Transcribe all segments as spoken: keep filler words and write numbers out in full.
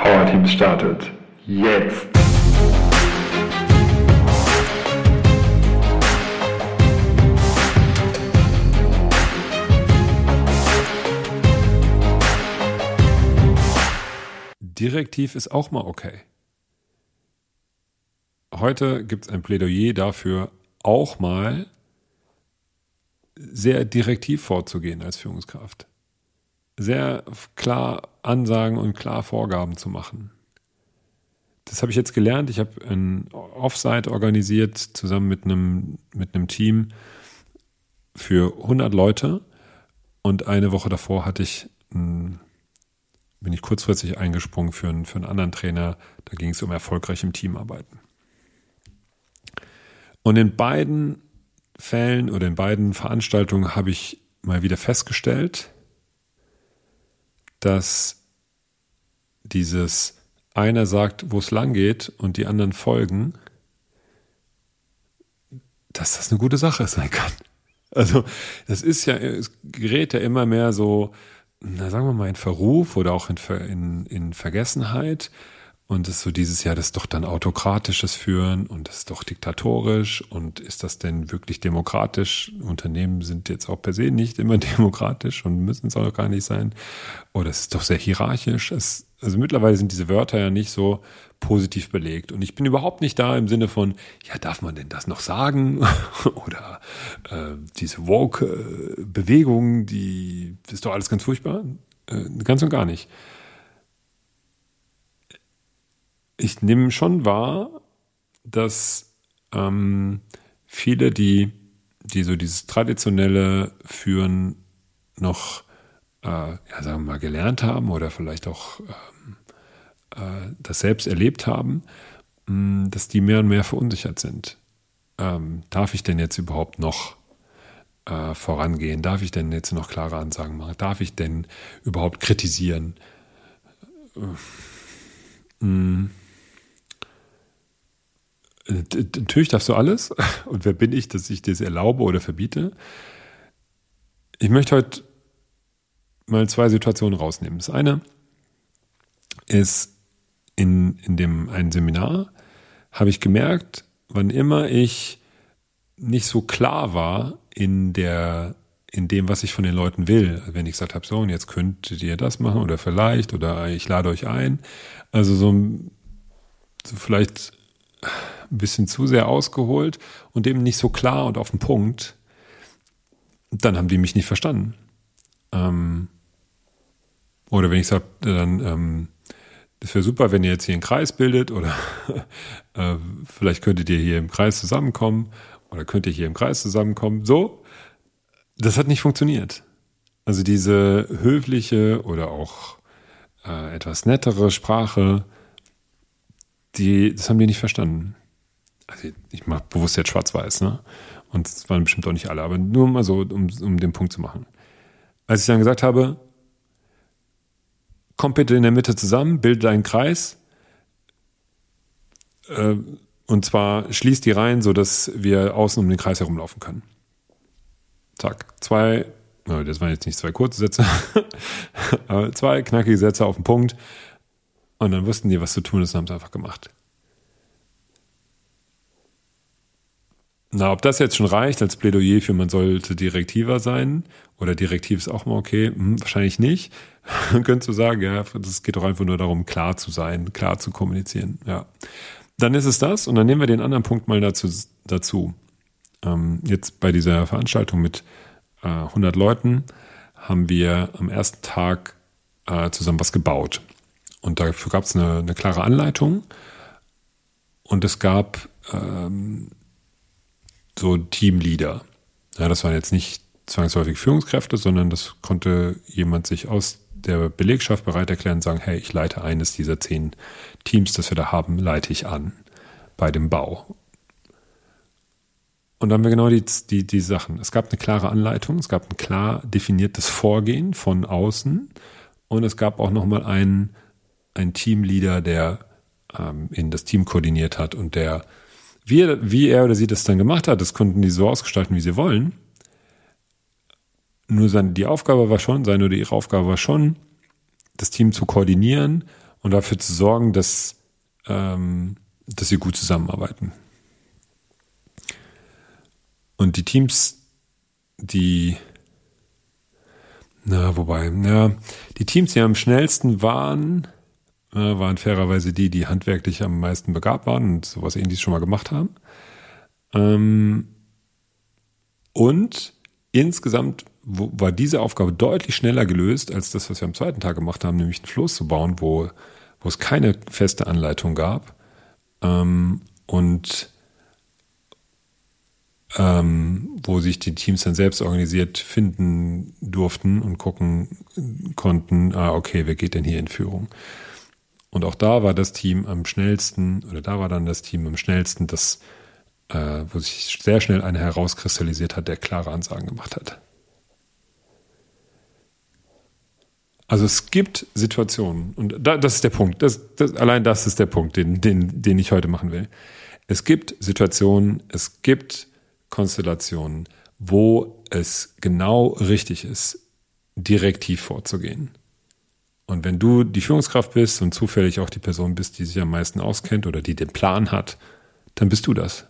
Powerteams startet jetzt. Direktiv ist auch mal okay. Heute gibt es ein Plädoyer dafür, auch mal sehr direktiv vorzugehen als Führungskraft. Sehr klar Ansagen und klar Vorgaben zu machen. Das habe ich jetzt gelernt. Ich habe ein Offsite organisiert, zusammen mit einem, mit einem Team für hundert Leute. Und eine Woche davor hatte ich ein bin ich kurzfristig eingesprungen für einen, für einen anderen Trainer. Da ging es um erfolgreich im Team arbeiten. Und in beiden Fällen oder in beiden Veranstaltungen habe ich mal wieder festgestellt, dass dieses einer sagt, wo es lang geht und die anderen folgen, dass das eine gute Sache sein kann. Also das ist ja, es gerät ja immer mehr so, na, sagen wir mal, in Verruf oder auch in, in, in Vergessenheit. Und es ist so dieses Jahr, das ist doch dann autokratisches Führen und das ist doch diktatorisch. Und ist das denn wirklich demokratisch? Unternehmen sind jetzt auch per se nicht immer demokratisch und müssen es auch gar nicht sein. Oder es ist doch sehr hierarchisch. Es, also mittlerweile sind diese Wörter ja nicht so positiv belegt. Und ich bin überhaupt nicht da im Sinne von, ja, darf man denn das noch sagen? Oder äh, diese Woke-Bewegung, die ist doch alles ganz furchtbar. Äh, ganz und gar nicht. Ich nehme schon wahr, dass ähm, viele, die, die so dieses traditionelle Führen noch, äh, ja, sagen wir mal, gelernt haben oder vielleicht auch ähm, äh, das selbst erlebt haben, mh, dass die mehr und mehr verunsichert sind. Ähm, darf ich denn jetzt überhaupt noch äh, vorangehen? Darf ich denn jetzt noch klare Ansagen machen? Darf ich denn überhaupt kritisieren? Äh, mh. Natürlich darfst du alles. Und wer bin ich, dass ich das erlaube oder verbiete? Ich möchte heute mal zwei Situationen rausnehmen. Das eine ist, in, in dem einen Seminar habe ich gemerkt, wann immer ich nicht so klar war in der, in dem, was ich von den Leuten will. Wenn ich gesagt habe, so, und jetzt könntet ihr das machen oder vielleicht, oder ich lade euch ein. Also so, so vielleicht ein bisschen zu sehr ausgeholt und eben nicht so klar und auf den Punkt, dann haben die mich nicht verstanden. Ähm, oder wenn ich sage, dann, ähm, das wäre super, wenn ihr jetzt hier einen Kreis bildet oder äh, vielleicht könntet ihr hier im Kreis zusammenkommen oder könnt ihr hier im Kreis zusammenkommen. So, das hat nicht funktioniert. Also diese höfliche oder auch äh, etwas nettere Sprache, die, das haben die nicht verstanden. Also ich mache bewusst jetzt schwarz-weiß, ne? Und es waren bestimmt auch nicht alle, aber nur mal so, um, um den Punkt zu machen. Als ich dann gesagt habe, komm bitte in der Mitte zusammen, bilde einen Kreis, äh, und zwar schließt die Reihen, sodass wir außen um den Kreis herumlaufen können. Zack, zwei, das waren jetzt nicht zwei kurze Sätze, aber zwei knackige Sätze auf den Punkt. Und dann wussten die, was zu tun ist, und haben es einfach gemacht. Na, ob das jetzt schon reicht als Plädoyer für man sollte direktiver sein oder direktiv ist auch mal okay, hm, wahrscheinlich nicht. Man könnte so sagen, ja, das geht doch einfach nur darum, klar zu sein, klar zu kommunizieren. Ja, dann ist es das und dann nehmen wir den anderen Punkt mal dazu. dazu. Ähm, jetzt bei dieser Veranstaltung mit äh, hundert Leuten haben wir am ersten Tag äh, zusammen was gebaut. Und dafür gab es eine, eine klare Anleitung und es gab ähm, so Teamleader. Ja, das waren jetzt nicht zwangsläufig Führungskräfte, sondern das konnte jemand sich aus der Belegschaft bereit erklären und sagen, hey, ich leite eines dieser zehn Teams, das wir da haben, leite ich an bei dem Bau. Und dann haben wir genau die, die, die Sachen. Es gab eine klare Anleitung, es gab ein klar definiertes Vorgehen von außen und es gab auch nochmal einen, einen Teamleader, der ähm, in das Team koordiniert hat und der Wie er, wie er oder sie das dann gemacht hat, das konnten die so ausgestalten, wie sie wollen. Nur seine, die Aufgabe war schon, seine oder ihre Aufgabe war schon, das Team zu koordinieren und dafür zu sorgen, dass, ähm, dass sie gut zusammenarbeiten. Und die Teams, die, na, wobei, ja, die Teams, die am schnellsten waren, äh, waren fairerweise die, die handwerklich am meisten begabt waren und sowas Ähnliches schon mal gemacht haben. Ähm, und insgesamt war diese Aufgabe deutlich schneller gelöst als das, was wir am zweiten Tag gemacht haben, nämlich einen Floß zu bauen, wo, wo es keine feste Anleitung gab ähm, und ähm, wo sich die Teams dann selbst organisiert finden durften und gucken konnten, ah, okay, wer geht denn hier in Führung? Und auch da war das Team am schnellsten, oder da war dann das Team am schnellsten, das, äh, wo sich sehr schnell einer herauskristallisiert hat, der klare Ansagen gemacht hat. Also es gibt Situationen, und da, das ist der Punkt, das, das, allein das ist der Punkt, den, den, den ich heute machen will. Es gibt Situationen, es gibt Konstellationen, wo es genau richtig ist, direktiv vorzugehen. Und wenn du die Führungskraft bist und zufällig auch die Person bist, die sich am meisten auskennt oder die den Plan hat, dann bist du das.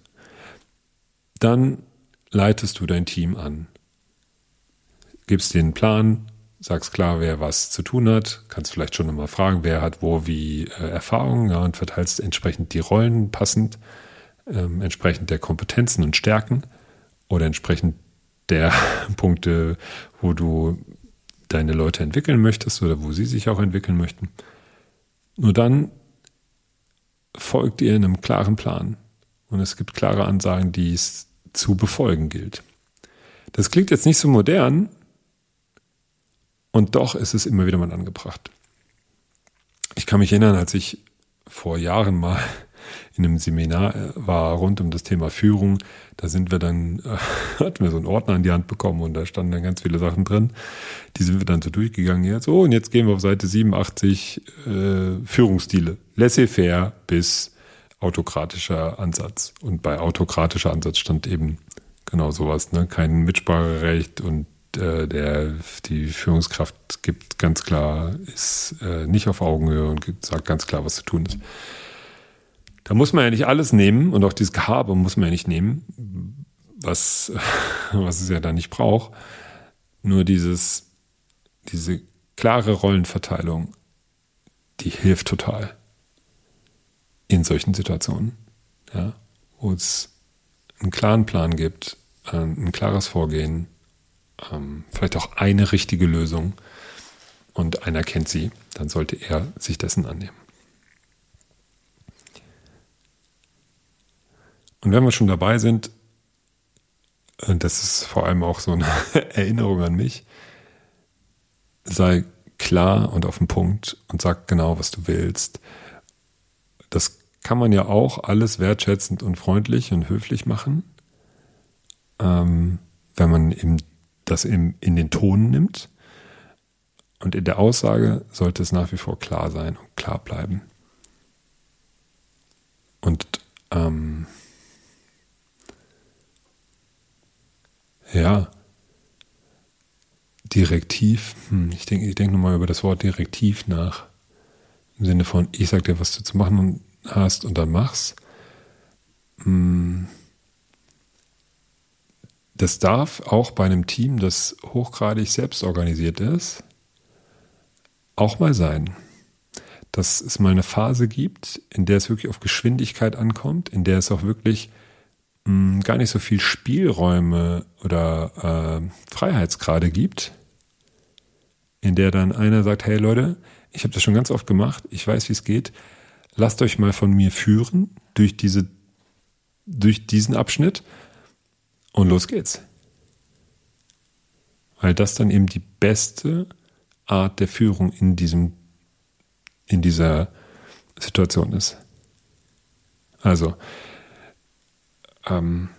Dann leitest du dein Team an, gibst den Plan, sagst klar, wer was zu tun hat, kannst vielleicht schon nochmal fragen, wer hat wo wie äh, Erfahrung, ja, und verteilst entsprechend die Rollen passend, ähm, entsprechend der Kompetenzen und Stärken oder entsprechend der Punkte, wo du deine Leute entwickeln möchtest oder wo sie sich auch entwickeln möchten. Nur dann folgt ihr einem klaren Plan und es gibt klare Ansagen, die es zu befolgen gilt. Das klingt jetzt nicht so modern, und doch ist es immer wieder mal angebracht. Ich kann mich erinnern, als ich vor Jahren mal in einem Seminar war rund um das Thema Führung, da sind wir dann, äh, hatten wir so einen Ordner in die Hand bekommen und da standen dann ganz viele Sachen drin. Die sind wir dann so durchgegangen. Jetzt, oh, und jetzt gehen wir auf Seite siebenundachtzig, äh, Führungsstile. Laissez-faire bis autokratischer Ansatz. Und bei autokratischer Ansatz stand eben genau sowas, ne? Kein Mitspracherecht und der die Führungskraft gibt ganz klar, ist äh, nicht auf Augenhöhe und gibt, sagt ganz klar, was zu tun ist. Da muss man ja nicht alles nehmen und auch dieses Gehabe muss man ja nicht nehmen, was, was es ja da nicht braucht. Nur dieses, diese klare Rollenverteilung, die hilft total in solchen Situationen, ja, wo es einen klaren Plan gibt, ein klares Vorgehen, vielleicht auch eine richtige Lösung und einer kennt sie, dann sollte er sich dessen annehmen. Und wenn wir schon dabei sind, das ist vor allem auch so eine Erinnerung an mich, sei klar und auf den Punkt und sag genau, was du willst. Das kann man ja auch alles wertschätzend und freundlich und höflich machen, ähm, wenn man eben das in, in den Ton nimmt. Und in der Aussage sollte es nach wie vor klar sein und klar bleiben. Und ähm, ja, direktiv, hm, ich denke ich denk nochmal über das Wort direktiv nach. Im Sinne von, ich sag dir, was du zu machen hast und dann mach's. Hm, Das darf auch bei einem Team, das hochgradig selbst organisiert ist, auch mal sein. Dass es mal eine Phase gibt, in der es wirklich auf Geschwindigkeit ankommt, in der es auch wirklich mh, gar nicht so viel Spielräume oder äh, Freiheitsgrade gibt, in der dann einer sagt, hey Leute, ich habe das schon ganz oft gemacht, ich weiß, wie es geht, lasst euch mal von mir führen durch diese, durch diesen Abschnitt. Und los geht's. Weil das dann eben die beste Art der Führung in diesem, in dieser Situation ist. Also, ähm,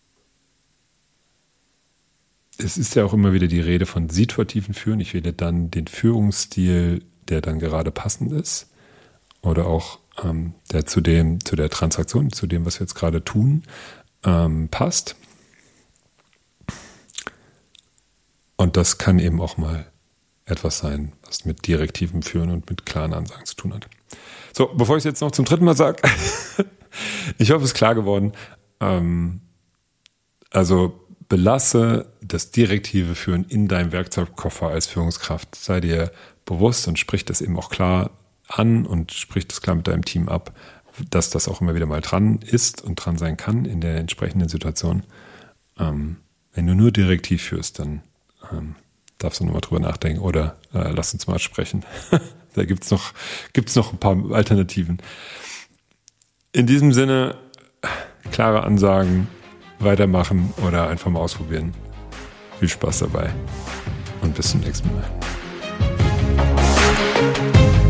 es ist ja auch immer wieder die Rede von situativen Führen. Ich wähle dann den Führungsstil, der dann gerade passend ist. Oder auch ähm, der zu dem, zu der Transaktion, zu dem, was wir jetzt gerade tun, ähm, passt. Und das kann eben auch mal etwas sein, was mit direktivem Führen und mit klaren Ansagen zu tun hat. So, bevor ich es jetzt noch zum dritten Mal sage, ich hoffe, es ist klar geworden. Ähm, also belasse das direktive Führen in deinem Werkzeugkoffer als Führungskraft. Sei dir bewusst und sprich das eben auch klar an und sprich das klar mit deinem Team ab, dass das auch immer wieder mal dran ist und dran sein kann in der entsprechenden Situation. Ähm, wenn du nur direktiv führst, dann ähm, darfst du nochmal drüber nachdenken oder äh, lass uns mal sprechen. Da gibt's noch, gibt's noch ein paar Alternativen. In diesem Sinne, klare Ansagen, weitermachen oder einfach mal ausprobieren. Viel Spaß dabei und bis zum nächsten Mal.